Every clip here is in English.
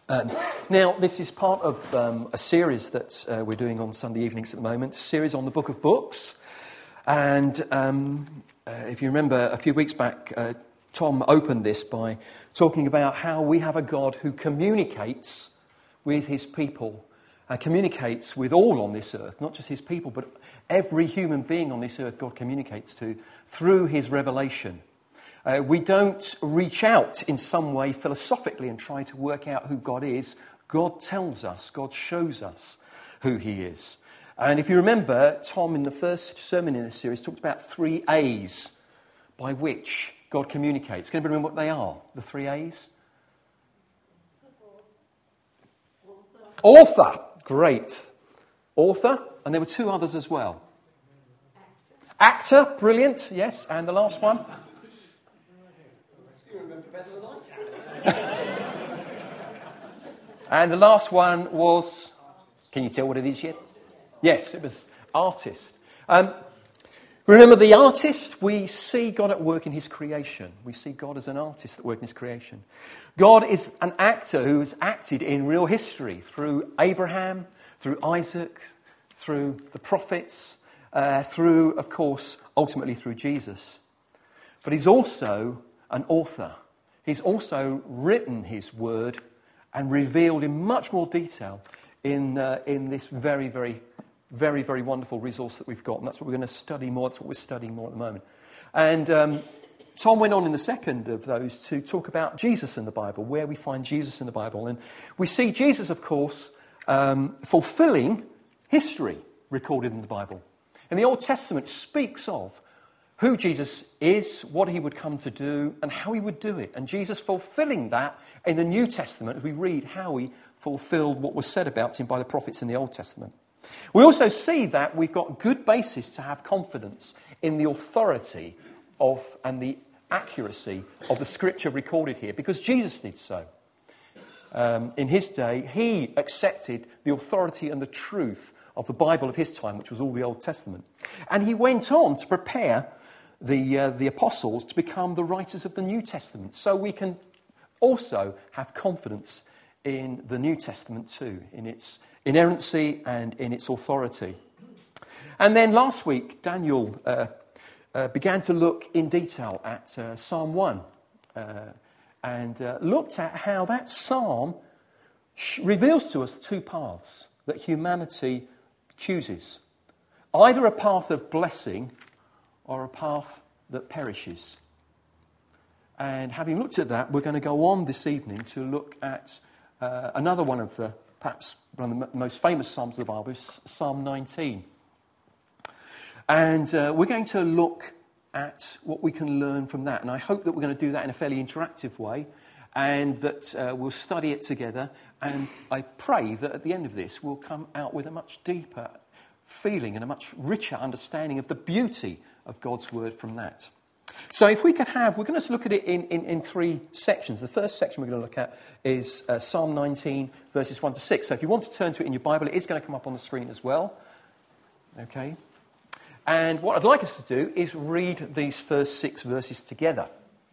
Now, this is part of a series that we're doing on Sunday evenings at the moment, a series on the Book of Books. And if you remember, a few weeks back, Tom opened this by talking about how we have a God who communicates with his people, communicates with all on this earth, not just his people, but every human being on this earth God communicates to through his revelation. We don't reach out in some way philosophically and try to work out who God is. God tells us, God shows us who he is. And if you remember, Tom in the first sermon in this series talked about 3 A's by which God communicates. Can anybody remember what they are, the 3 A's? Author. Great. Author. And there were 2 others as well. Actor. Brilliant. Yes. And the last one? And the last one was, can you tell what it is yet? Yes, it was artist. Remember the artist? We see God at work in his creation. We see God as an artist at work in his creation. God is an actor who has acted in real history through Abraham, through Isaac, through the prophets, through, of course, ultimately through Jesus. But he's also an author. He's also written his word and revealed in much more detail in this very, very, very, very wonderful resource that we've got. And that's what we're going to study more. That's what we're studying more at the moment. And Tom went on in the second of those to talk about Jesus in the Bible, where we find Jesus in the Bible. And we see Jesus, of course, fulfilling history recorded in the Bible. And the Old Testament speaks of who Jesus is, what he would come to do, and how he would do it. And Jesus fulfilling that in the New Testament, we read how he fulfilled what was said about him by the prophets in the Old Testament. We also see that we've got good basis to have confidence in the authority of and the accuracy of the scripture recorded here, because Jesus did so. In his day, he accepted the authority and the truth of the Bible of his time, which was all the Old Testament. And he went on to prepare the apostles to become the writers of the New Testament. So we can also have confidence in the New Testament too, in its inerrancy and in its authority. And then last week, Daniel began to look in detail at Psalm 1 and looked at how that psalm reveals to us 2 paths that humanity chooses. Either a path of blessing or a path that perishes. And having looked at that, we're going to go on this evening to look at another one of the, perhaps one of the most famous Psalms of the Bible, is Psalm 19. And we're going to look at what we can learn from that. And I hope that we're going to do that in a fairly interactive way, and that we'll study it together. And I pray that at the end of this, we'll come out with a much deeper feeling and a much richer understanding of the beauty of God's word from that. So if we could have, we're going to look at it in 3 sections. The first section we're going to look at is Psalm 19, verses 1 to 6. So if you want to turn to it in your Bible, it is going to come up on the screen as well. Okay. And what I'd like us to do is read these first 6 verses together.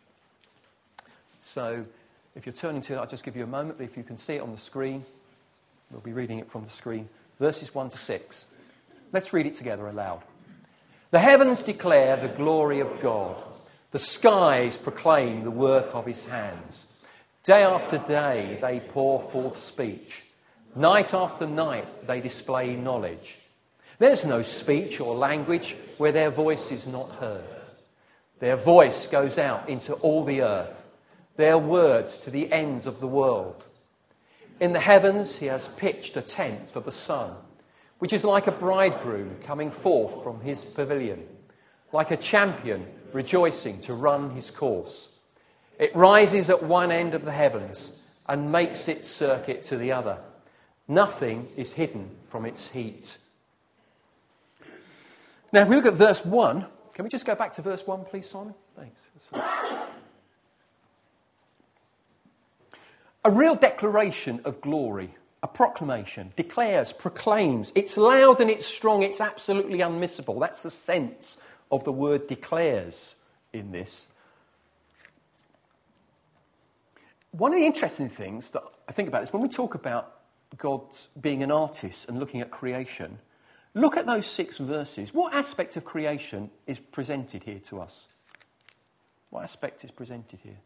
So if you're turning to it, I'll just give you a moment. But if you can see it on the screen, we'll be reading it from the screen. Verses 1 to 6. Let's read it together aloud. The heavens declare the glory of God. The skies proclaim the work of his hands. Day after day they pour forth speech. Night after night they display knowledge. There's no speech or language where their voice is not heard. Their voice goes out into all the earth, their words to the ends of the world. In the heavens he has pitched a tent for the sun, which is like a bridegroom coming forth from his pavilion, like a champion rejoicing to run his course. It rises at one end of the heavens and makes its circuit to the other. Nothing is hidden from its heat. Now, if we look at verse 1, can we just go back to verse 1, please, Simon? Thanks. A real declaration of glory. A proclamation, declares, proclaims. It's loud and it's strong, it's absolutely unmissable. That's the sense of the word declares in this. one of the interesting things that I think about is when we talk about God being an artist and looking at creation, look at those 6 verses. What aspect of creation is presented here to us? What aspect is presented here?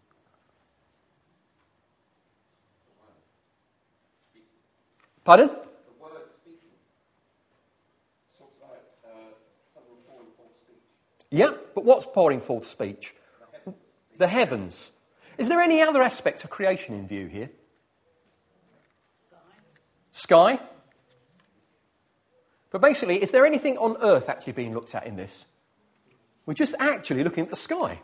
Pardon? The word speaking. Talks about someone pouring forth speech. Yeah, but what's pouring forth speech? The heavens. Is there any other aspect of creation in view here? Sky? But basically, is there anything on earth actually being looked at in this? We're just actually looking at the sky.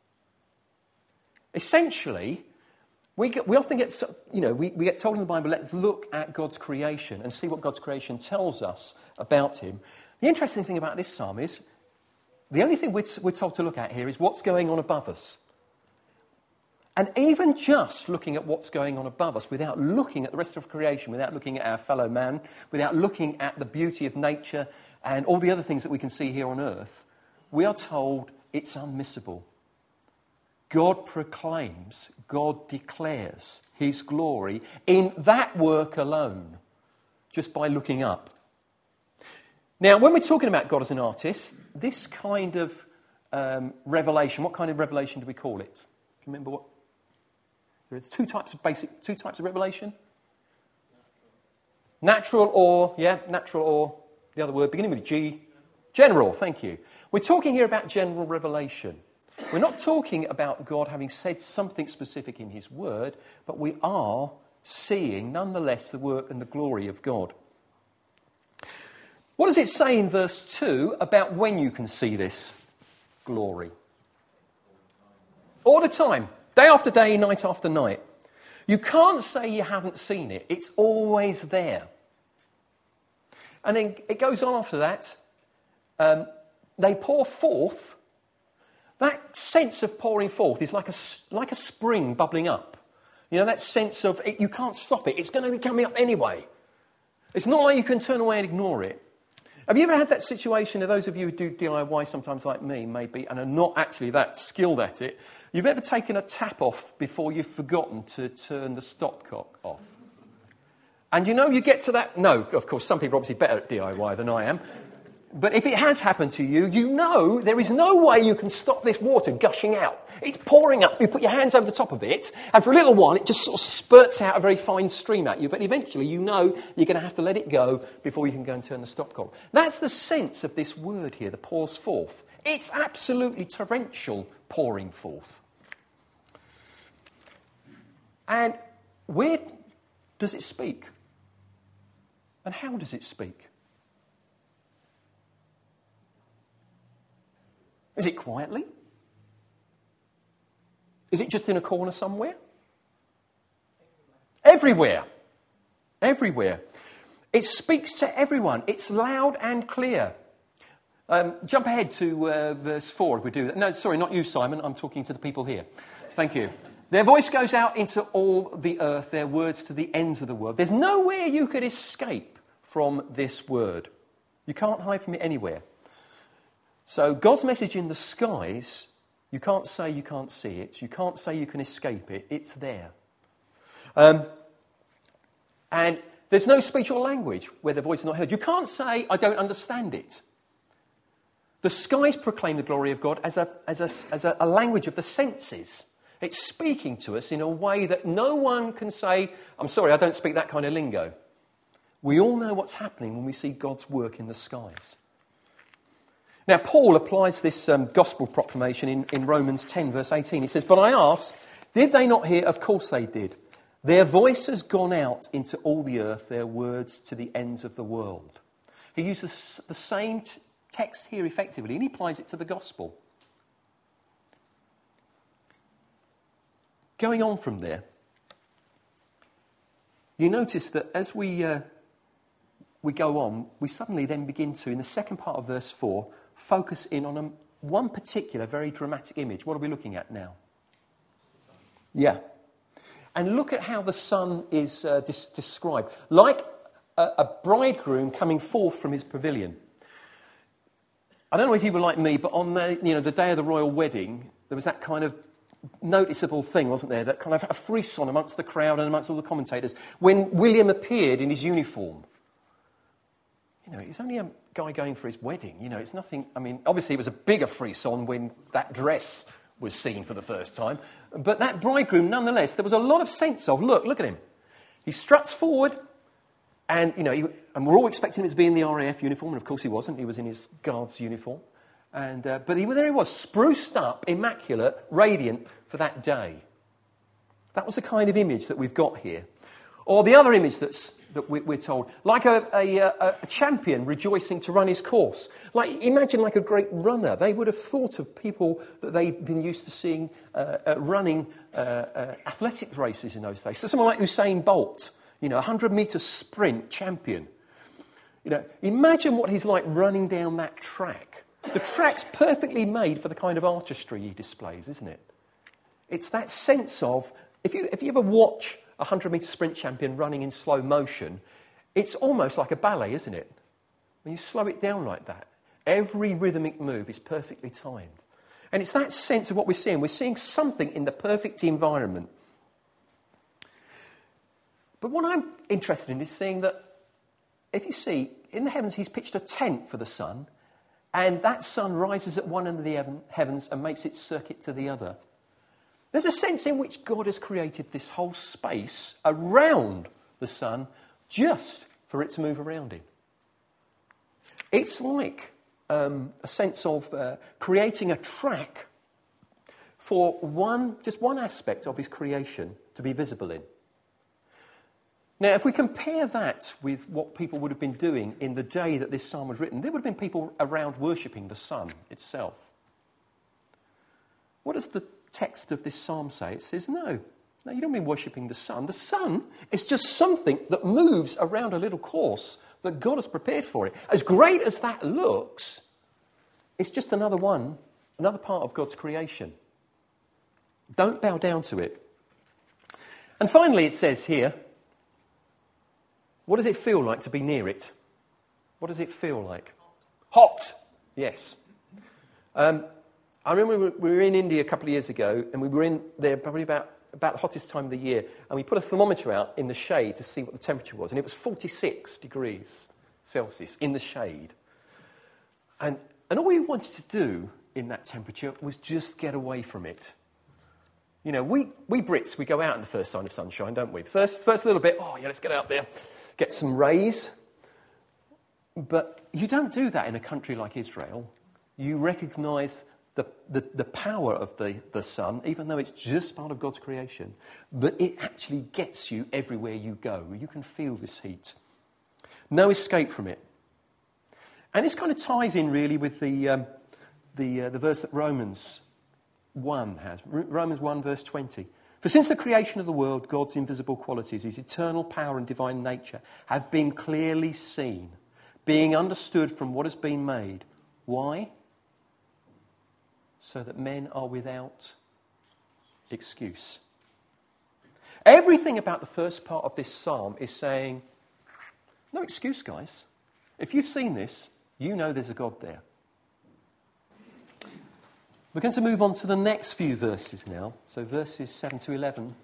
Essentially, we often get, we get told in the Bible, let's look at God's creation and see what God's creation tells us about him. The interesting thing about this psalm is, the only thing we're told to look at here is what's going on above us. And even just looking at what's going on above us, without looking at the rest of creation, without looking at our fellow man, without looking at the beauty of nature and all the other things that we can see here on earth, we are told it's unmissable. God proclaims, God declares his glory in that work alone, just by looking up. Now, when we're talking about God as an artist, this kind of revelation, what kind of revelation do we call it? Do you remember what? There's two types of revelation. Natural or the other word, beginning with a G. General, thank you. We're talking here about general revelation. We're not talking about God having said something specific in his word, but we are seeing, nonetheless, the work and the glory of God. What does it say in verse 2 about when you can see this glory? All the time. Day after day, night after night. You can't say you haven't seen it. It's always there. And then it goes on after that. They pour forth. That sense of pouring forth is like a spring bubbling up. You know, that sense of you can't stop it. It's going to be coming up anyway. It's not like you can turn away and ignore it. Have you ever had that situation, of those of you who do DIY sometimes like me, maybe, and are not actually that skilled at it, you've ever taken a tap off before you've forgotten to turn the stopcock off? And you get to that... No, of course, some people are obviously better at DIY than I am. But if it has happened to you, you know there is no way you can stop this water gushing out. It's pouring up. You put your hands over the top of it, and for a little while it just sort of spurts out a very fine stream at you. But eventually you know you're going to have to let it go before you can go and turn the stopcock. That's the sense of this word here, the pours forth. It's absolutely torrential pouring forth. And where does it speak? And how does it speak? Is it quietly? Is it just in a corner somewhere? Everywhere. Everywhere. It speaks to everyone. It's loud and clear. Jump ahead to verse 4 if we do that. No, sorry, not you, Simon. I'm talking to the people here. Thank you. Their voice goes out into all the earth, their words to the ends of the world. There's nowhere you could escape from this word. You can't hide from it anywhere. So God's message in the skies, you can't say you can't see it. You can't say you can escape it. It's there. And there's no speech or language where the voice is not heard. You can't say, I don't understand it. The skies proclaim the glory of God as a language of the senses. It's speaking to us in a way that no one can say, I'm sorry, I don't speak that kind of lingo. We all know what's happening when we see God's work in the skies. Now, Paul applies this gospel proclamation in Romans 10, verse 18. He says, but I ask, did they not hear? Of course they did. Their voice has gone out into all the earth, their words to the ends of the world. He uses the same text here effectively, and he applies it to the gospel. Going on from there, you notice that as we go on, we suddenly then begin to, in the second part of verse 4, focus in on one particular very dramatic image. What are we looking at now? Yeah. And look at how the sun is described. Like a bridegroom coming forth from his pavilion. I don't know if you were like me, but on the day of the royal wedding, there was that kind of noticeable thing, wasn't there? That kind of a frisson amongst the crowd and amongst all the commentators when William appeared in his uniform. You know, he's only a guy going for his wedding. You know, it's nothing. I mean, obviously it was a bigger frisson when that dress was seen for the first time. But that bridegroom, nonetheless, there was a lot of sense of, look at him. He struts forward, and, you know, and we're all expecting him to be in the RAF uniform, and of course he wasn't. He was in his guard's uniform. And but there he was, spruced up, immaculate, radiant for that day. That was the kind of image that we've got here. Or the other image that we're told, like a champion rejoicing to run his course. Like, imagine like a great runner. They would have thought of people that they'd been used to seeing running athletic races in those days. So someone like Usain Bolt, you know, 100-metre sprint champion. You know, imagine what he's like running down that track. The track's perfectly made for the kind of artistry he displays, isn't it? It's that sense of, if you ever watch a 100-metre sprint champion running in slow motion, it's almost like a ballet, isn't it? When you slow it down like that, every rhythmic move is perfectly timed. And it's that sense of what we're seeing. We're seeing something in the perfect environment. But what I'm interested in is seeing that, if you see, in the heavens he's pitched a tent for the sun, and that sun rises at one end of the heavens and makes its circuit to the other. There's a sense in which God has created this whole space around the sun just for it to move around in. It's like a sense of creating a track for just one aspect of his creation to be visible in. Now, if we compare that with what people would have been doing in the day that this psalm was written, there would have been people around worshipping the sun itself. What does the text of this psalm say? It says, no, you don't mean worshipping the sun. The sun is just something that moves around a little course that God has prepared for it. As great as that looks, it's just another part of God's creation. Don't bow down to it. And finally, it says here, what does it feel like to be near it? What does it feel like? Hot. Yes. I remember we were in India a couple of years ago, and we were in there probably about the hottest time of the year, and we put a thermometer out in the shade to see what the temperature was, and it was 46 degrees Celsius in the shade. And all we wanted to do in that temperature was just get away from it. You know, we Brits, we go out in the first sign of sunshine, don't we? First little bit, let's get out there, get some rays. But you don't do that in a country like Israel. You recognise the power of the sun, even though it's just part of God's creation. But it actually gets you everywhere you go. You can feel this heat. No escape from it. And this kind of ties in really with the verse that Romans 1 has. Romans 1 verse 20. For since the creation of the world, God's invisible qualities, his eternal power and divine nature, have been clearly seen, being understood from what has been made. Why? So that men are without excuse. Everything about the first part of this psalm is saying, no excuse, guys. If you've seen this, you know there's a God there. We're going to move on to the next few verses now. So verses 7 to 11.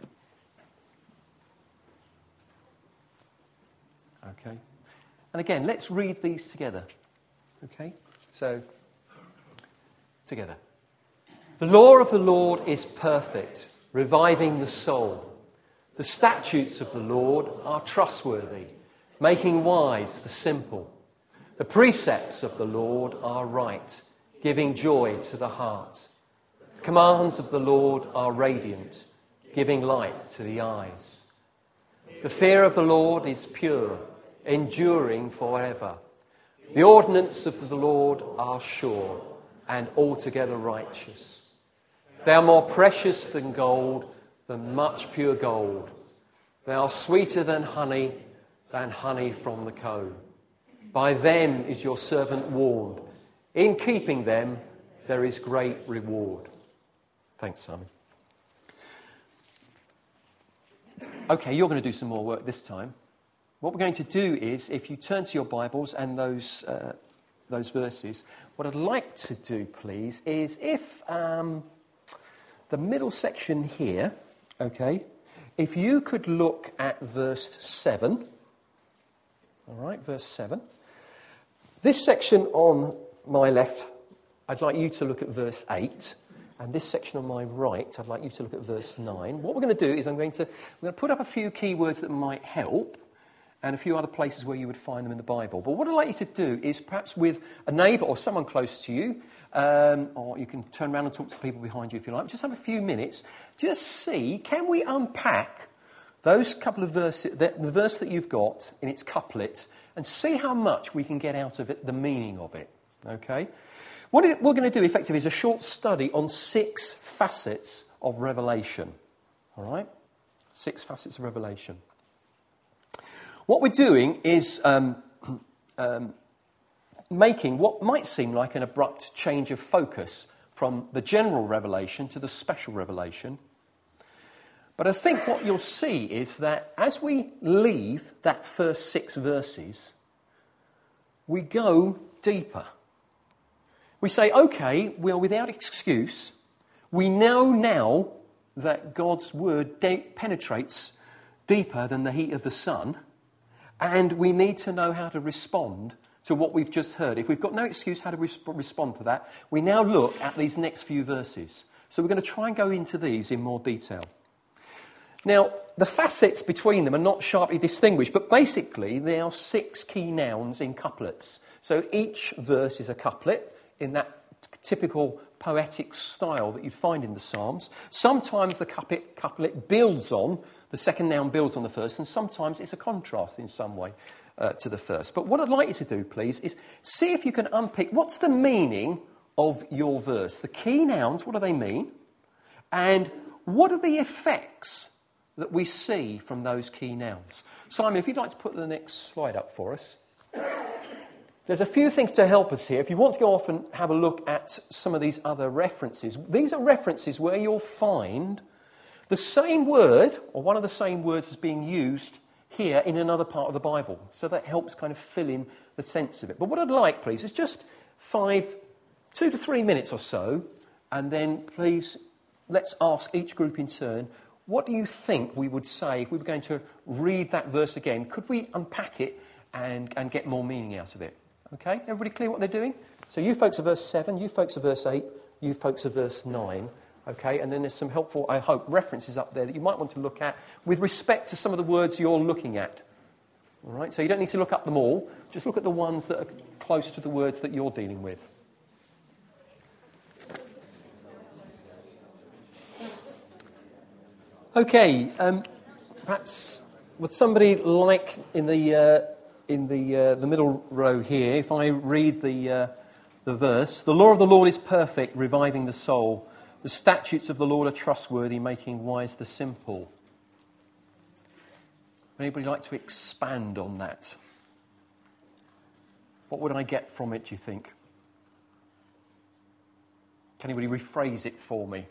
Okay. And again, let's read these together. Okay? So, together. The law of the Lord is perfect, reviving the soul. The statutes of the Lord are trustworthy, making wise the simple. The precepts of the Lord are right, giving joy to the heart. The commands of the Lord are radiant, giving light to the eyes. The fear of the Lord is pure, enduring forever. The ordinances of the Lord are sure and altogether righteous. They are more precious than gold, than much pure gold. They are sweeter than honey from the comb. By them is your servant warned. In keeping them, there is great reward. Thanks, Simon. Okay, you're going to do some more work this time. What we're going to do is, if you turn to your Bibles and those verses, what I'd like to do, please, is if the middle section here, okay, if you could look at verse 7, all right, verse 7. This section on my left, I'd like you to look at verse 8. And this section on my right, I'd like you to look at verse 9. What we're going to do is we're going to put up a few keywords that might help and a few other places where you would find them in the Bible. But what I'd like you to do is perhaps with a neighbour or someone close to you, or you can turn around and talk to the people behind you if you like, just have a few minutes, just see, can we unpack those couple of verses, the verse that you've got in its couplet, and see how much we can get out of it, the meaning of it, okay? What we're going to do, effectively, is a short study on 6 facets of Revelation. All right? 6 facets of Revelation. What we're doing is making what might seem like an abrupt change of focus from the general revelation to the special revelation. But I think what you'll see is that as we leave that first 6 verses, we go deeper. We say, okay, well, without excuse, we know now that God's word penetrates deeper than the heat of the sun, and we need to know how to respond to what we've just heard. If we've got no excuse how to respond to that, we now look at these next few verses. So we're going to try and go into these in more detail. Now, the facets between them are not sharply distinguished, but basically there are 6 key nouns in couplets. So each verse is a couplet in that typical poetic style that you'd find in the Psalms. Sometimes the couplet builds on, the second noun builds on the first, and sometimes it's a contrast in some way to the first. But what I'd like you to do, please, is see if you can unpick what's the meaning of your verse. The key nouns, what do they mean? And what are the effects that we see from those key nouns? Simon, if you'd like to put the next slide up for us. There's a few things to help us here. If you want to go off and have a look at some of these other references, these are references where you'll find the same word, or one of the same words, is being used here in another part of the Bible. So that helps kind of fill in the sense of it. But what I'd like, please, is just 2 to 3 minutes or so, and then please let's ask each group in turn, what do you think we would say if we were going to read that verse again? Could we unpack it and get more meaning out of it? Okay, everybody clear what they're doing? So you folks are verse 7, you folks are verse 8, you folks are verse 9. Okay, and then there's some helpful, I hope, references up there that you might want to look at with respect to some of the words you're looking at. All right, so you don't need to look up them all. Just look at the ones that are close to the words that you're dealing with. Okay, perhaps would somebody like in the middle row here, if I read the verse, the law of the Lord is perfect, reviving the soul. The statutes of the Lord are trustworthy, making wise the simple. Would anybody like to expand on that? What would I get from it, do you think? Can anybody rephrase it for me?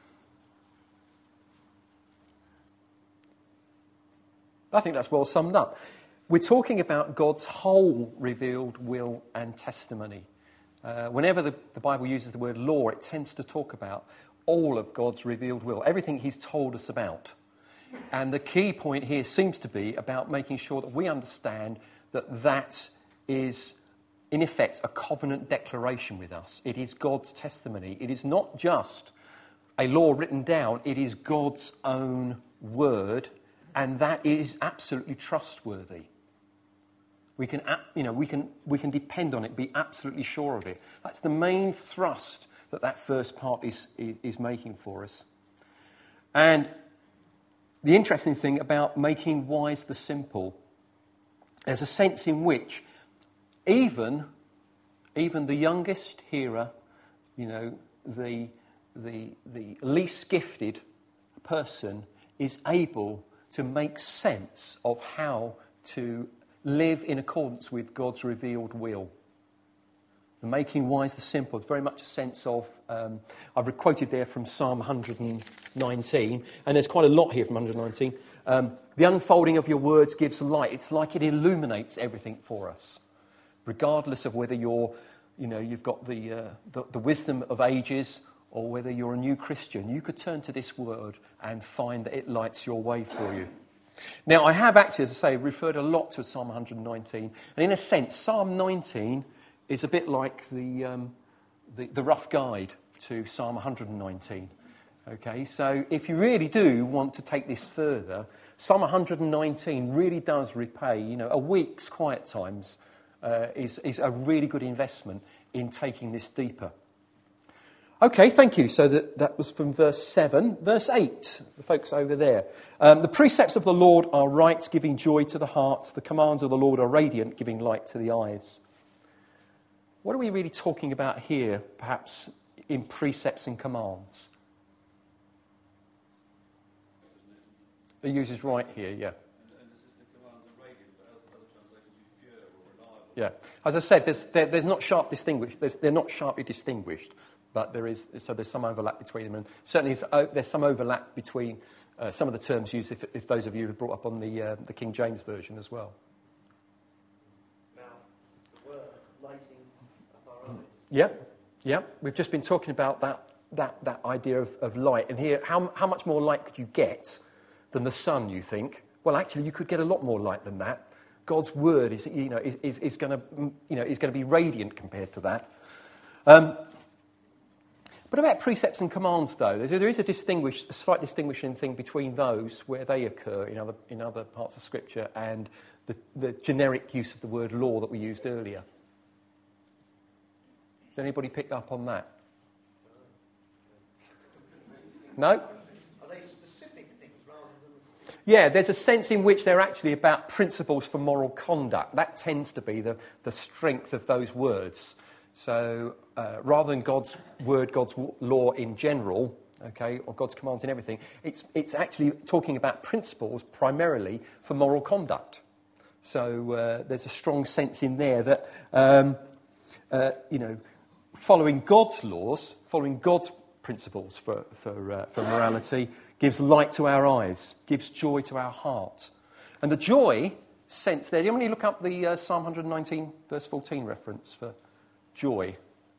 I think that's well summed up. We're talking about God's whole revealed will and testimony. Whenever the Bible uses the word law, it tends to talk about all of God's revealed will, everything he's told us about. And the key point here seems to be about making sure that we understand that that is, in effect, a covenant declaration with us. It is God's testimony. It is not just a law written down. It is God's own word, and that is absolutely trustworthy. We can depend on it, be absolutely sure of it. That's the main thrust that first part is making for us. And the interesting thing about making wise the simple, there's a sense in which even the youngest hearer, the least gifted person is able to make sense of how to live in accordance with God's revealed will. The making wise the simple is very much a sense of, I've quoted there from Psalm 119, and there's quite a lot here from 119. The unfolding of your words gives light. It's like it illuminates everything for us, regardless of whether you've got the wisdom of ages, or whether you're a new Christian, you could turn to this word and find that it lights your way for you. Now, I have actually, as I say, referred a lot to Psalm 119. And in a sense, Psalm 19 is a bit like the rough guide to Psalm 119. Okay, so if you really do want to take this further, Psalm 119 really does repay, a week's quiet times is a really good investment in taking this deeper. Okay, thank you. So that was from verse 7. Verse 8, the folks over there. The precepts of the Lord are right, giving joy to the heart. The commands of the Lord are radiant, giving light to the eyes. What are we really talking about here, perhaps, in precepts and commands? It uses right here, yeah. And this is the commands of radiant, but other translations use pure or reliable. Yeah. As I said, there's not sharp distinguished. They're not sharply distinguished, but there's some overlap between them, and certainly there's some overlap between some of the terms used if those of you have brought up on the King James version as well. Now, the word lighting of our eyes. Yeah. We've just been talking about that idea of light, and here, how much more light could you get than the sun? You think? Well, actually, you could get a lot more light than that. God's word is going to be radiant compared to that. But about precepts and commands, though, there is a slight distinguishing thing between those where they occur in other parts of Scripture and the generic use of the word law that we used earlier. Did anybody pick up on that? No? Are they specific things rather than... Yeah, there's a sense in which they're actually about principles for moral conduct. That tends to be the strength of those words. So rather than God's word, God's law in general, okay, or God's commands in everything, it's actually talking about principles primarily for moral conduct. So there's a strong sense in there that, following God's laws, following God's principles for morality gives light to our eyes, gives joy to our heart. And the joy sense there, do you want to look up the Psalm 119 verse 14 reference for joy?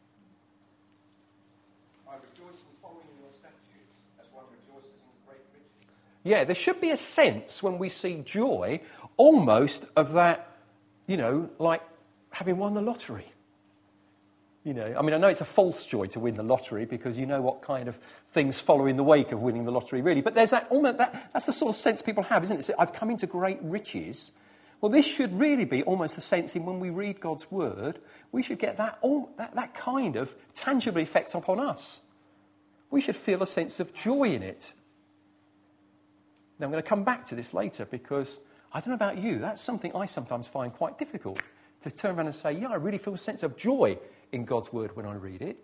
I rejoice in following your statutes, as one rejoices in great riches. Yeah, there should be a sense when we see joy, almost of that, like having won the lottery. I know it's a false joy to win the lottery because you know what kind of things follow in the wake of winning the lottery, really. But there's that's the sort of sense people have, isn't it? So I've come into great riches. Well, this should really be almost the sense in when we read God's word, we should get that kind of tangible effect upon us. We should feel a sense of joy in it. Now, I'm going to come back to this later because I don't know about you, that's something I sometimes find quite difficult to turn around and say, yeah, I really feel a sense of joy in God's word when I read it.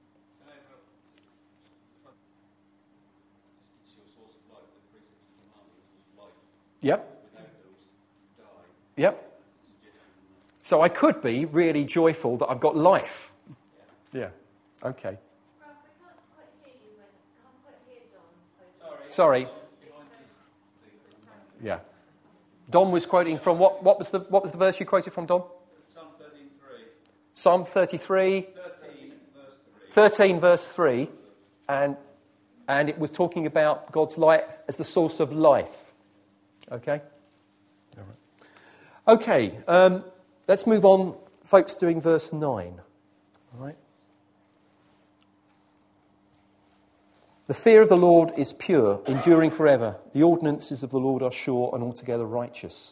It's your source of life, the precepts and commandments of life. Yep. Without those, die. Yep. So I could be really joyful that I've got life. Yeah. Okay. Ralph, I can't quite hear you. I can't quite hear Don. Sorry. Yeah. Don was quoting from what was the verse you quoted from, Don? Psalm 33. 13 verse 3. And it was talking about God's light as the source of life. Okay? All right. Okay, let's move on, folks, doing verse 9. All right? The fear of the Lord is pure, enduring forever. The ordinances of the Lord are sure and altogether righteous.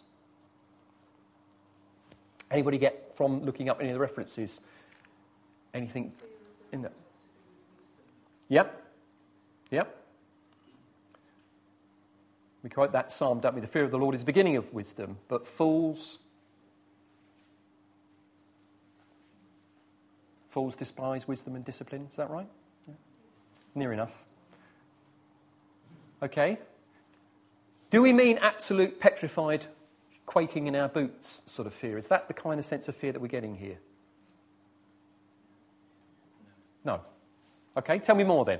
Anybody get from looking up any of the references anything in that? Yep. We quote that psalm, don't we? The fear of the Lord is the beginning of wisdom, but fools despise wisdom and discipline. Is that right? Yeah. Near enough. Okay. Do we mean absolute petrified, quaking in our boots sort of fear? Is that the kind of sense of fear that we're getting here? No. Okay, tell me more then.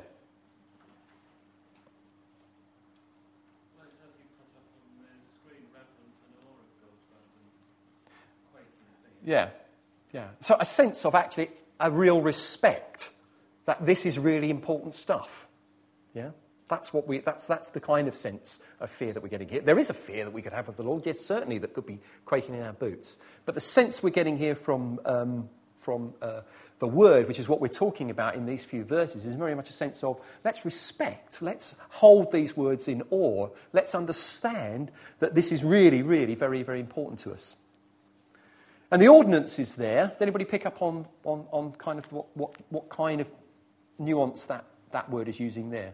Well, as you put up on the screen, reverence and awe of God rather than quaking fear. Yeah. So a sense of actually a real respect that this is really important stuff. Yeah? That's the kind of sense of fear that we're getting here. There is a fear that we could have of the Lord, yes, certainly, that could be quaking in our boots. But the sense we're getting here from the Word, which is what we're talking about in these few verses, is very much a sense of let's respect, let's hold these words in awe, let's understand that this is really, really very, very important to us. And the ordinance is there. Did anybody pick up on kind of what kind of nuance that word is using there?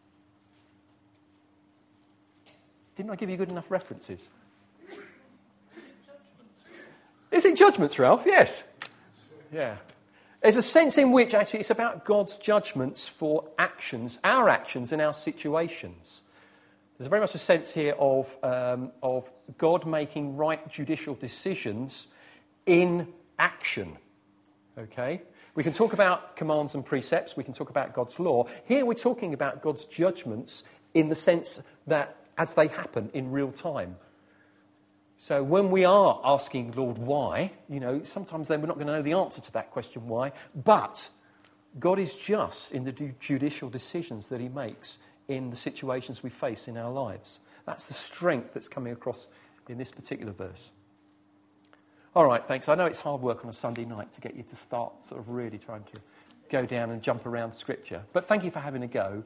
Didn't I give you good enough references? Is it judgments, Ralph? Yes. Yeah. There's a sense in which actually it's about God's judgments for actions, our actions and our situations. There's very much a sense here of God making right judicial decisions in action. Okay? We can talk about commands and precepts. We can talk about God's law. Here we're talking about God's judgments in the sense that as they happen in real time. So when we are asking, Lord, why, sometimes then we're not going to know the answer to that question, why. But God is just in the judicial decisions that he makes in the situations we face in our lives. That's the strength that's coming across in this particular verse. All right, thanks. I know it's hard work on a Sunday night to get you to start sort of really trying to go down and jump around Scripture. But thank you for having a go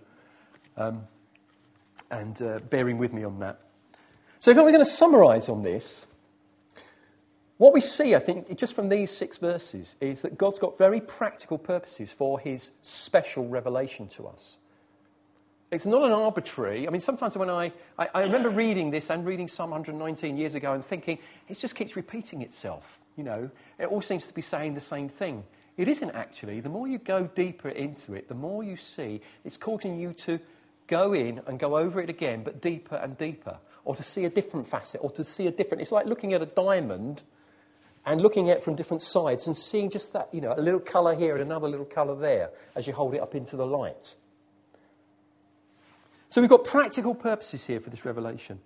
and bearing with me on that. So if we're going to summarise on this, what we see, I think, just from these 6 verses, is that God's got very practical purposes for his special revelation to us. It's not an arbitrary... sometimes when I remember reading this and reading Psalm 119 years ago and thinking, it just keeps repeating itself, It all seems to be saying the same thing. It isn't actually. The more you go deeper into it, the more you see it's causing you to go in and go over it again, but deeper and deeper, or to see a different facet, or to see a different... It's like looking at a diamond and looking at it from different sides and seeing just that, a little colour here and another little colour there as you hold it up into the light. So we've got practical purposes here for this revelation.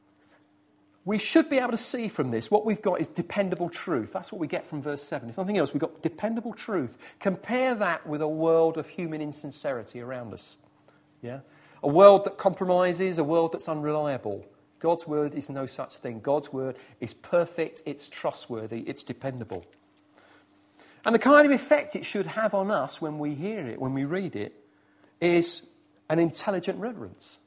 We should be able to see from this what we've got is dependable truth. That's what we get from verse 7. If nothing else, we've got dependable truth. Compare that with a world of human insincerity around us. Yeah? A world that compromises, a world that's unreliable. God's word is no such thing. God's word is perfect, it's trustworthy, it's dependable. And the kind of effect it should have on us when we hear it, when we read it, is an intelligent reverence.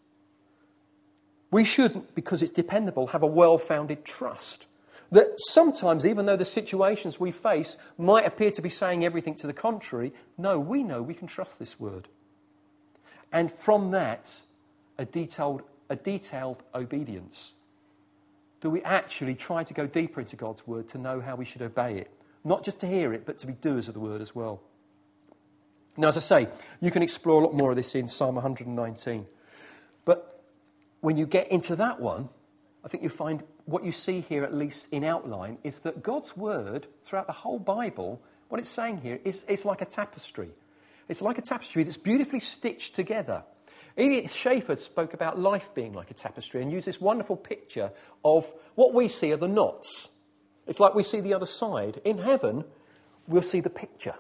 We should, because it's dependable, have a well-founded trust. That sometimes, even though the situations we face might appear to be saying everything to the contrary, no, we know we can trust this word. And from that, a detailed obedience. Do we actually try to go deeper into God's word to know how we should obey it? Not just to hear it, but to be doers of the word as well. Now, as I say, you can explore a lot more of this in Psalm 119. But when you get into that one, I think you'll find what you see here, at least in outline, is that God's word, throughout the whole Bible, what it's saying here is it's like a tapestry. It's like a tapestry that's beautifully stitched together. Edith Schaefer spoke about life being like a tapestry and used this wonderful picture of what we see are the knots. It's like we see the other side. In heaven, we'll see the picture.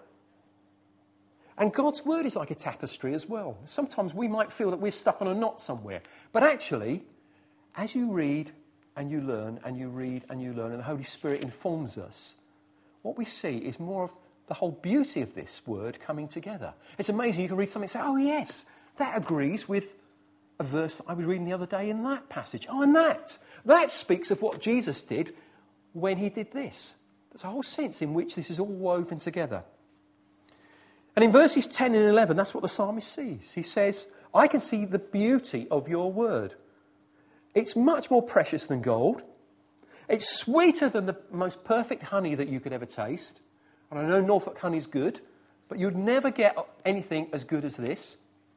And God's word is like a tapestry as well. Sometimes we might feel that we're stuck on a knot somewhere. But actually, as you read and you learn and you read and you learn and the Holy Spirit informs us, what we see is more of the whole beauty of this word coming together. It's amazing. You can read something and say, oh yes, that agrees with a verse that I was reading the other day in that passage. Oh, and that speaks of what Jesus did when he did this. There's a whole sense in which this is all woven together. And in verses 10 and 11, that's what the psalmist sees. He says, I can see the beauty of your word. It's much more precious than gold. It's sweeter than the most perfect honey that you could ever taste. And I know Norfolk honey is good, but you'd never get anything as good as this.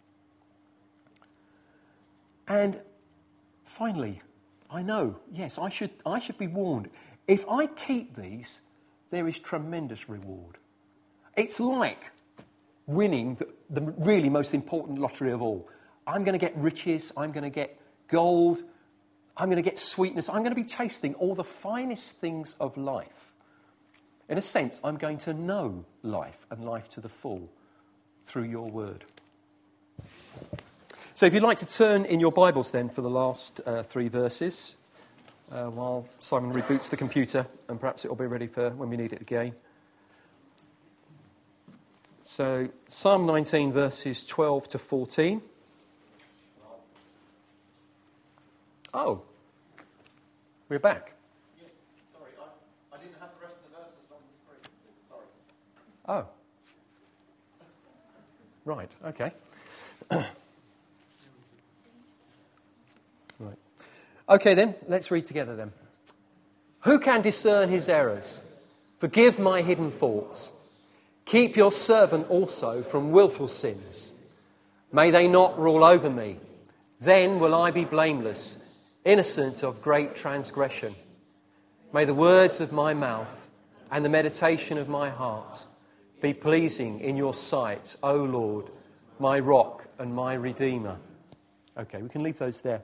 And finally, I know, yes, I should be warned. If I keep these, there is tremendous reward. It's like winning the really most important lottery of all. I'm going to get riches, I'm going to get gold, I'm going to get sweetness, I'm going to be tasting all the finest things of life. In a sense, I'm going to know life and life to the full through your word. So if you'd like to turn in your Bibles then for the last 3 verses, while Simon reboots the computer, and perhaps it'll be ready for when we need it again. So Psalm 19 verses 12 to 14. Oh, we're back. Yes, sorry, I didn't have the rest of the verses on the screen. Sorry. Oh. Right, okay. Right. Okay then, let's read together then. Who can discern his errors? Forgive my hidden faults. Keep your servant also from willful sins. May they not rule over me. Then will I be blameless, innocent of great transgression. May the words of my mouth and the meditation of my heart be pleasing in your sight, O Lord, my rock and my redeemer. Okay, we can leave those there.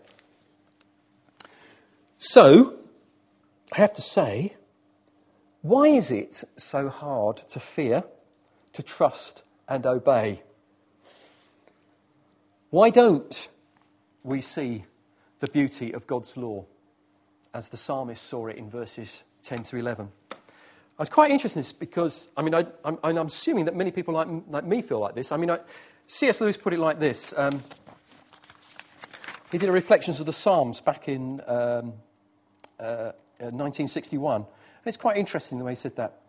So, I have to say, why is it so hard to fear, to trust and obey? Why don't we see the beauty of God's law as the psalmist saw it in verses 10 to 11? I was quite interested in this because, I'm assuming that many people like me feel like this. C.S. Lewis put it like this. He did a Reflections of the Psalms back in 1961. And it's quite interesting the way he said that.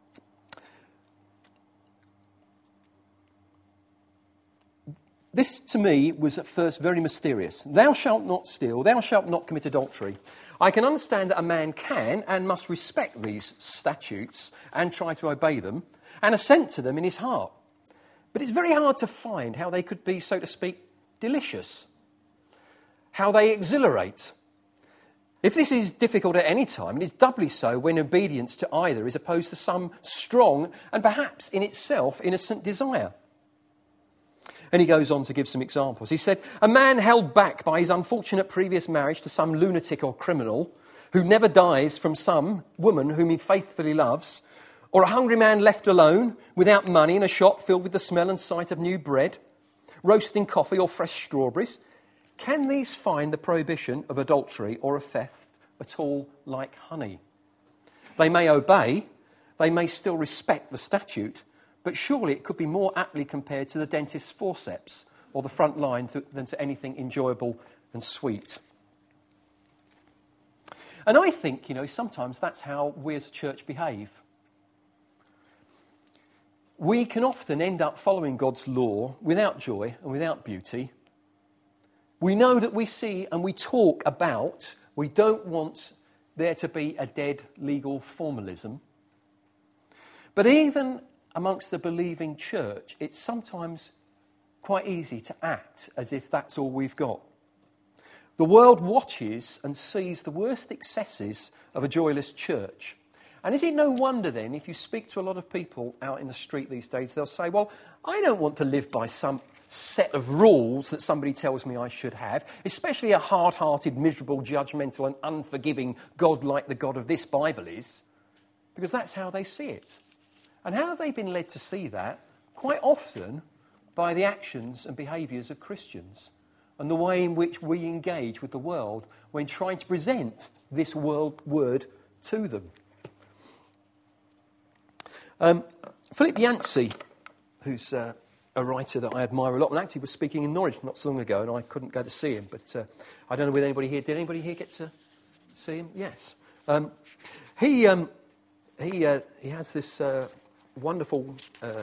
This, to me, was at first very mysterious. Thou shalt not steal, thou shalt not commit adultery. I can understand that a man can and must respect these statutes and try to obey them and assent to them in his heart. But it's very hard to find how they could be, so to speak, delicious, how they exhilarate. If this is difficult at any time, it is doubly so when obedience to either is opposed to some strong and perhaps in itself innocent desire. And he goes on to give some examples. He said, a man held back by his unfortunate previous marriage to some lunatic or criminal who never dies from some woman whom he faithfully loves, or a hungry man left alone without money in a shop filled with the smell and sight of new bread, roasting coffee or fresh strawberries, can these find the prohibition of adultery or of theft at all like honey? They may obey, they may still respect the statute, but surely it could be more aptly compared to the dentist's forceps or the front line than to anything enjoyable and sweet. And I think, sometimes that's how we as a church behave. We can often end up following God's law without joy and without beauty. We know that we see and we talk about, we don't want there to be a dead legal formalism. But even amongst the believing church, it's sometimes quite easy to act as if that's all we've got. The world watches and sees the worst excesses of a joyless church. And is it no wonder then, if you speak to a lot of people out in the street these days, they'll say, well, I don't want to live by some set of rules that somebody tells me I should have, especially a hard-hearted, miserable, judgmental and unforgiving God like the God of this Bible is, because that's how they see it. And how have they been led to see that? Quite often by the actions and behaviours of Christians and the way in which we engage with the world when trying to present this word to them. Philip Yancey, who's a writer that I admire a lot, and actually was speaking in Norwich not so long ago, and I couldn't go to see him, but I don't know whether anybody here, did anybody here get to see him? Yes. He has this wonderful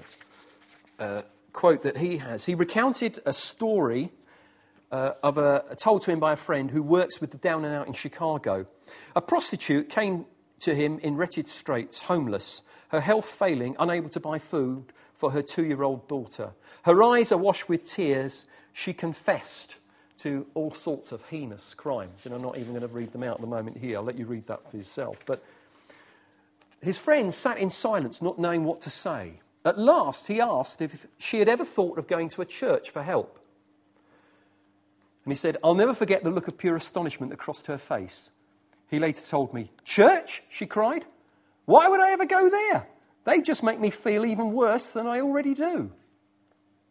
quote that he has. He recounted a story told to him by a friend who works with the down and out in Chicago. A prostitute came to him in wretched straits, homeless, her health failing, unable to buy food for her 2-year-old daughter. Her eyes awash with tears, she confessed to all sorts of heinous crimes. And I'm not even going to read them out at the moment here. I'll let you read that for yourself. But his friend sat in silence, not knowing what to say. At last, he asked if she had ever thought of going to a church for help. And he said, I'll never forget the look of pure astonishment that crossed her face. He later told me, church? She cried. Why would I ever go there? They just make me feel even worse than I already do.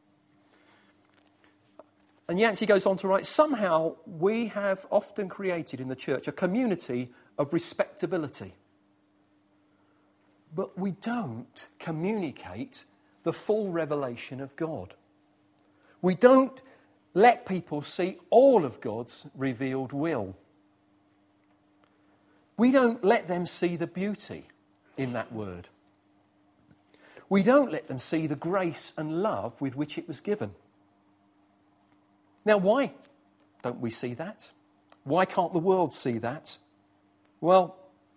And Yancey goes on to write, somehow we have often created in the church a community of respectability. But we don't communicate the full revelation of God. We don't let people see all of God's revealed will. We don't let them see the beauty in that word. We don't let them see the grace and love with which it was given. Now, why don't we see that? Why can't the world see that? Well,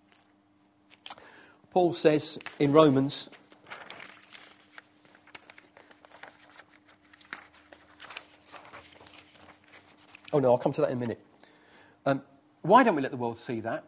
Paul says in Romans, oh no, I'll come to that in a minute. Why don't we let the world see that?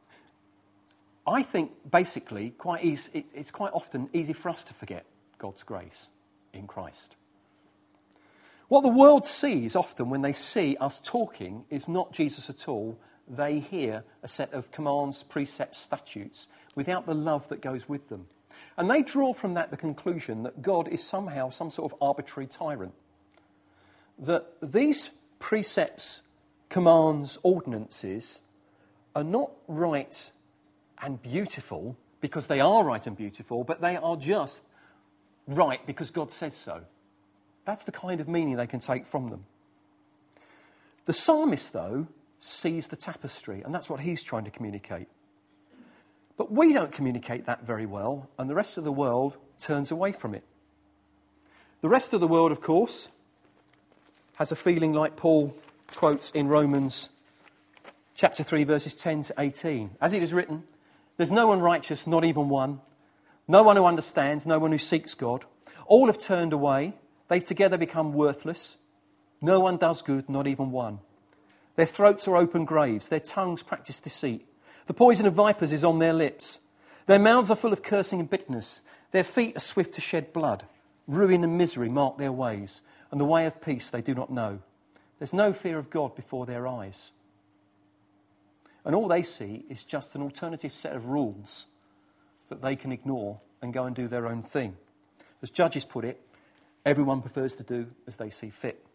I think basically it's quite often easy for us to forget God's grace in Christ. What the world sees often when they see us talking is not Jesus at all. They hear a set of commands, precepts, statutes without the love that goes with them. And they draw from that the conclusion that God is somehow some sort of arbitrary tyrant. That these precepts, commands, ordinances are not right and beautiful because they are right and beautiful, but they are just right because God says so. That's the kind of meaning they can take from them. The psalmist, though, sees the tapestry, and that's what he's trying to communicate. But we don't communicate that very well, and the rest of the world turns away from it. The rest of the world, of course, has a feeling like Paul quotes in Romans chapter 3, verses 10 to 18. As it is written, there's no one righteous, not even one. No one who understands, no one who seeks God. All have turned away. They've together become worthless. No one does good, not even one. Their throats are open graves. Their tongues practice deceit. The poison of vipers is on their lips. Their mouths are full of cursing and bitterness. Their feet are swift to shed blood. Ruin and misery mark their ways, and the way of peace they do not know. There's no fear of God before their eyes. And all they see is just an alternative set of rules that they can ignore and go and do their own thing. As Judges put it, everyone prefers to do as they see fit.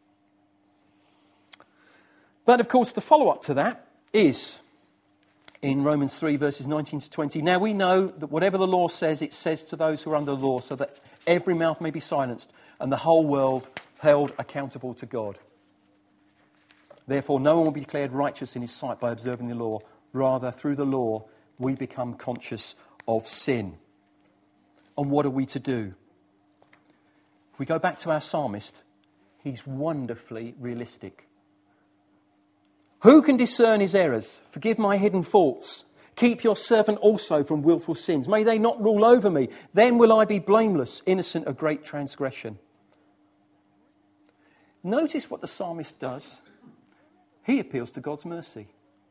But of course, the follow-up to that is in Romans 3, verses 19 to 20. Now we know that whatever the law says, it says to those who are under the law, so that every mouth may be silenced and the whole world held accountable to God. Therefore, no one will be declared righteous in his sight by observing the law. Rather, through the law, we become conscious of sin. And what are we to do? If we go back to our psalmist, he's wonderfully realistic. Who can discern his errors? Forgive my hidden faults. Keep your servant also from willful sins. May they not rule over me. Then will I be blameless, innocent of great transgression. Notice what the psalmist does. He appeals to God's mercy.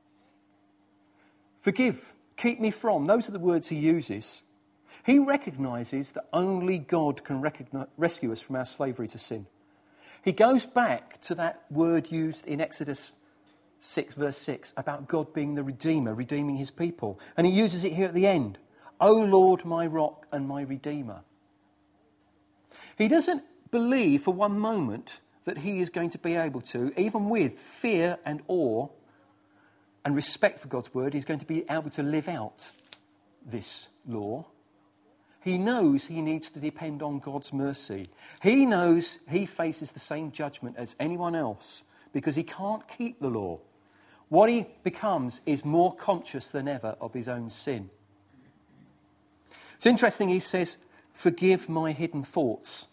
Forgive, keep me from. Those are the words he uses. He recognises that only God can rescue us from our slavery to sin. He goes back to that word used in Exodus 6, verse 6, about God being the Redeemer, redeeming his people. And he uses it here at the end. O Lord, my rock and my Redeemer. He doesn't believe for one moment that he is going to be able to, even with fear and awe and respect for God's word, he's going to be able to live out this law. He knows he needs to depend on God's mercy. He knows he faces the same judgment as anyone else because he can't keep the law. What he becomes is more conscious than ever of his own sin. It's interesting, he says, forgive my hidden faults.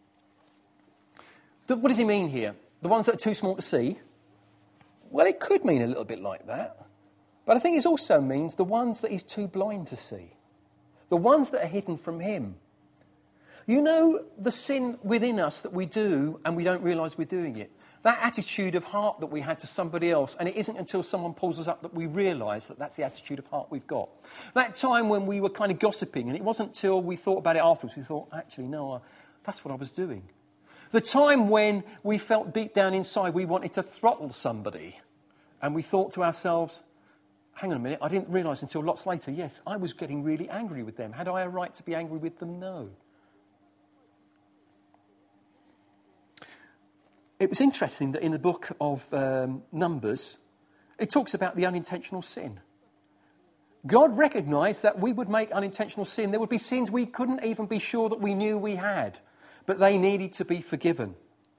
What does he mean here? The ones that are too small to see? Well, it could mean a little bit like that. But I think it also means the ones that he's too blind to see. The ones that are hidden from him. You know, the sin within us that we do and we don't realise we're doing it. That attitude of heart that we had to somebody else, and it isn't until someone pulls us up that we realise that that's the attitude of heart we've got. That time when we were kind of gossiping, and it wasn't until we thought about it afterwards, we thought, actually, no, that's what I was doing. The time when we felt deep down inside we wanted to throttle somebody, and we thought to ourselves, hang on a minute, I didn't realise until lots later, yes, I was getting really angry with them. Had I a right to be angry with them? No. It was interesting that in the book of Numbers, it talks about the unintentional sin. God recognised that we would make unintentional sin. There would be sins we couldn't even be sure that we knew we had, but they needed to be forgiven.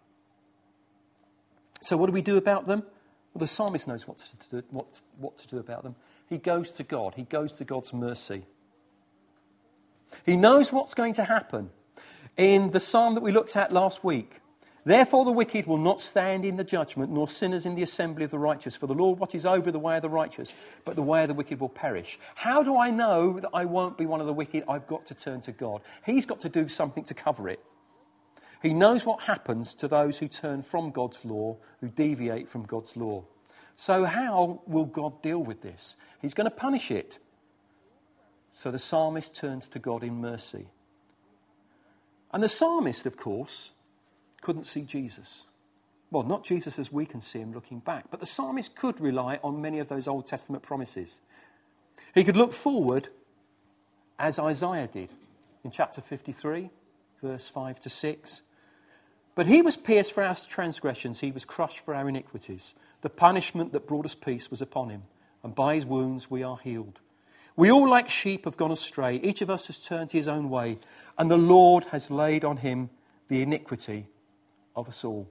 So what do we do about them? Well, the psalmist knows what to do about them. He goes to God. He goes to God's mercy. He knows what's going to happen. In the psalm that we looked at last week, therefore the wicked will not stand in the judgment, nor sinners in the assembly of the righteous. For the Lord watches over the way of the righteous, but the way of the wicked will perish. How do I know that I won't be one of the wicked? I've got to turn to God. He's got to do something to cover it. He knows what happens to those who turn from God's law, who deviate from God's law. So how will God deal with this? He's going to punish it. So the psalmist turns to God in mercy. And the psalmist, of course, couldn't see Jesus. Well, not Jesus as we can see him looking back, but the psalmist could rely on many of those Old Testament promises. He could look forward as Isaiah did in chapter 53, verse 5 to 6. But he was pierced for our transgressions, he was crushed for our iniquities. The punishment that brought us peace was upon him, and by his wounds we are healed. We all like sheep have gone astray, each of us has turned to his own way, and the Lord has laid on him the iniquity of us all.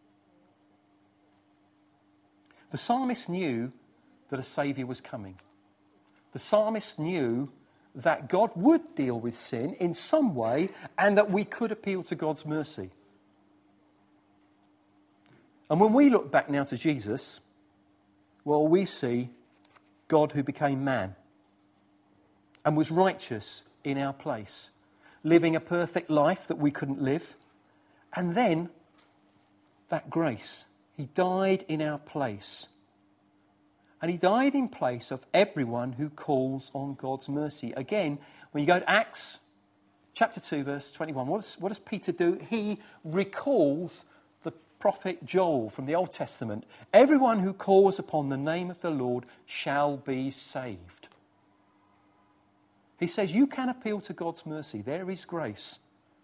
The psalmist knew that a saviour was coming. The psalmist knew that God would deal with sin in some way and that we could appeal to God's mercy. And when we look back now to Jesus, well, we see God who became man and was righteous in our place, living a perfect life that we couldn't live. And then that grace. He died in our place. And he died in place of everyone who calls on God's mercy. Again, when you go to Acts chapter 2, verse 21, what does Peter do? He recalls the prophet Joel from the Old Testament. Everyone who calls upon the name of the Lord shall be saved. He says you can appeal to God's mercy. There is grace.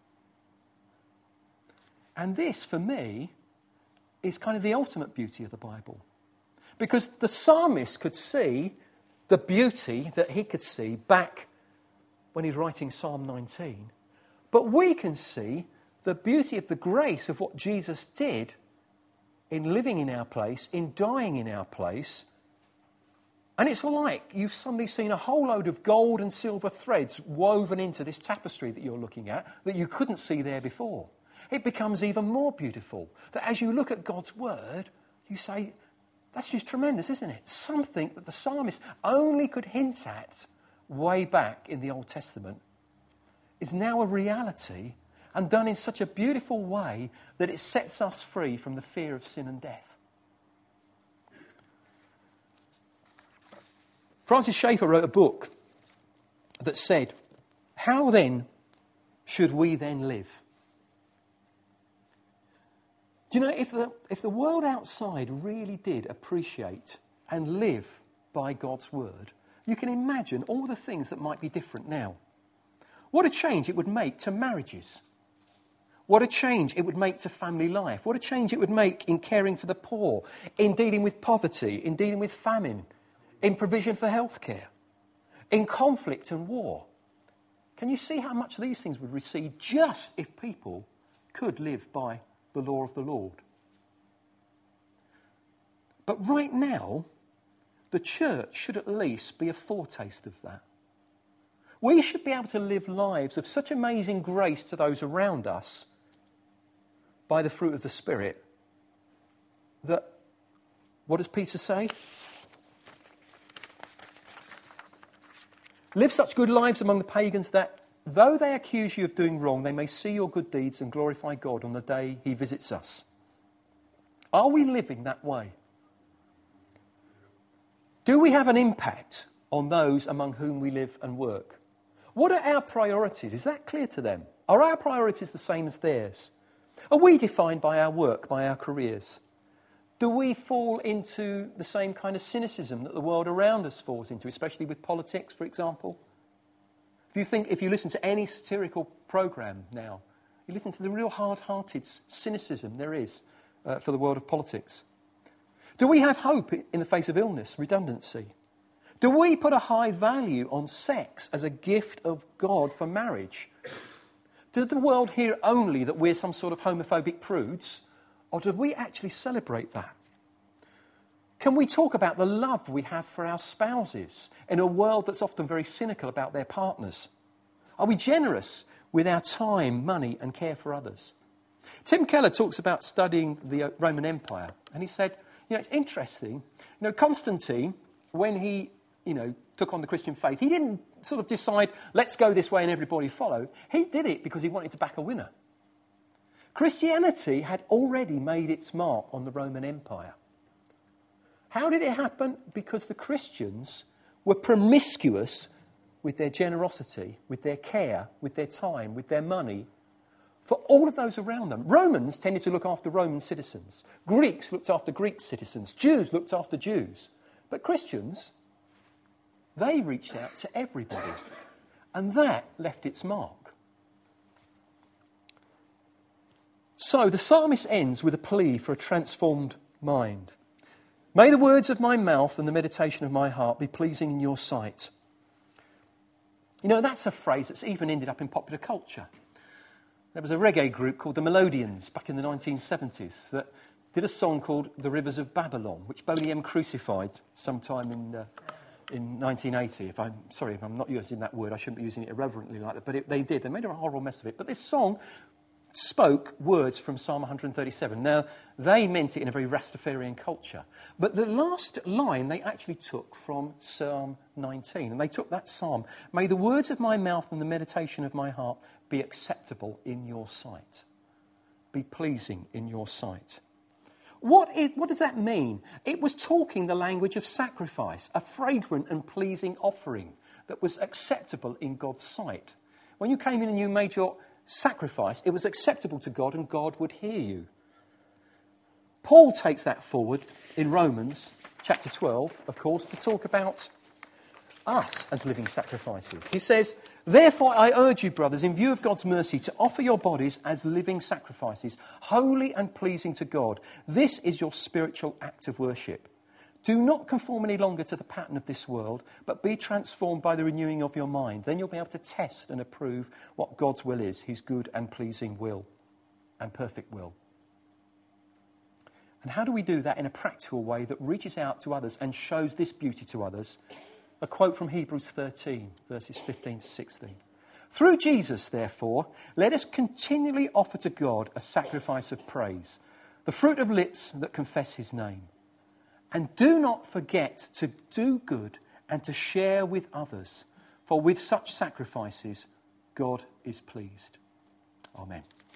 And this, for me, is kind of the ultimate beauty of the Bible. Because the psalmist could see the beauty that he could see back when he's writing Psalm 19. But we can see the beauty of the grace of what Jesus did in living in our place, in dying in our place. And it's like you've suddenly seen a whole load of gold and silver threads woven into this tapestry that you're looking at that you couldn't see there before. It becomes even more beautiful. That as you look at God's word, you say, that's just tremendous, isn't it? Something that the psalmist only could hint at way back in the Old Testament is now a reality and done in such a beautiful way that it sets us free from the fear of sin and death. Francis Schaeffer wrote a book that said, how then should we then live? Do you know, if the world outside really did appreciate and live by God's word, you can imagine all the things that might be different now. What a change it would make to marriages. What a change it would make to family life. What a change it would make in caring for the poor, in dealing with poverty, in dealing with famine, in provision for healthcare, in conflict and war. Can you see how much these things would recede just if people could live by the law of the Lord? But right now, the church should at least be a foretaste of that. We should be able to live lives of such amazing grace to those around us by the fruit of the Spirit that, what does Peter say? Live such good lives among the pagans that though they accuse you of doing wrong, they may see your good deeds and glorify God on the day he visits us. Are we living that way? Do we have an impact on those among whom we live and work? What are our priorities? Is that clear to them? Are our priorities the same as theirs? Are we defined by our work, by our careers? Do we fall into the same kind of cynicism that the world around us falls into, especially with politics, for example? If you listen to any satirical programme now, you listen to the real hard-hearted cynicism there is for the world of politics? Do we have hope in the face of illness, redundancy? Do we put a high value on sex as a gift of God for marriage? Does the world hear only that we're some sort of homophobic prudes? Or do we actually celebrate that? Can we talk about the love we have for our spouses in a world that's often very cynical about their partners? Are we generous with our time, money and care for others? Tim Keller talks about studying the Roman Empire, and he said, it's interesting. Constantine, when he, took on the Christian faith, he didn't sort of decide, let's go this way and everybody follow. He did it because he wanted to back a winner. Christianity had already made its mark on the Roman Empire. How did it happen? Because the Christians were promiscuous with their generosity, with their care, with their time, with their money, for all of those around them. Romans tended to look after Roman citizens. Greeks looked after Greek citizens. Jews looked after Jews. But Christians, they reached out to everybody. And that left its mark. So the psalmist ends with a plea for a transformed mind. May the words of my mouth and the meditation of my heart be pleasing in your sight. That's a phrase that's even ended up in popular culture. There was a reggae group called the Melodians back in the 1970s that did a song called The Rivers of Babylon, which Boney M. crucified sometime in 1980. If I'm not using that word, I shouldn't be using it irreverently like that, but they did. They made a horrible mess of it. But this song spoke words from Psalm 137. Now, they meant it in a very Rastafarian culture. But the last line they actually took from Psalm 19. And they took that psalm. May the words of my mouth and the meditation of my heart be acceptable in your sight. Be pleasing in your sight. What does that mean? It was talking the language of sacrifice, a fragrant and pleasing offering that was acceptable in God's sight. When you came in and you made your sacrifice, it was acceptable to God and God would hear you. Paul takes that forward in Romans chapter 12, of course, to talk about us as living sacrifices. He says, therefore I urge you, brothers, in view of God's mercy, to offer your bodies as living sacrifices, holy and pleasing to God. This is your spiritual act of worship. Do not conform any longer to the pattern of this world, but be transformed by the renewing of your mind. Then you'll be able to test and approve what God's will is, his good and pleasing will and perfect will. And how do we do that in a practical way that reaches out to others and shows this beauty to others? A quote from Hebrews 13, verses 15 to 16. Through Jesus, therefore, let us continually offer to God a sacrifice of praise, the fruit of lips that confess his name. And do not forget to do good and to share with others, for with such sacrifices God is pleased. Amen.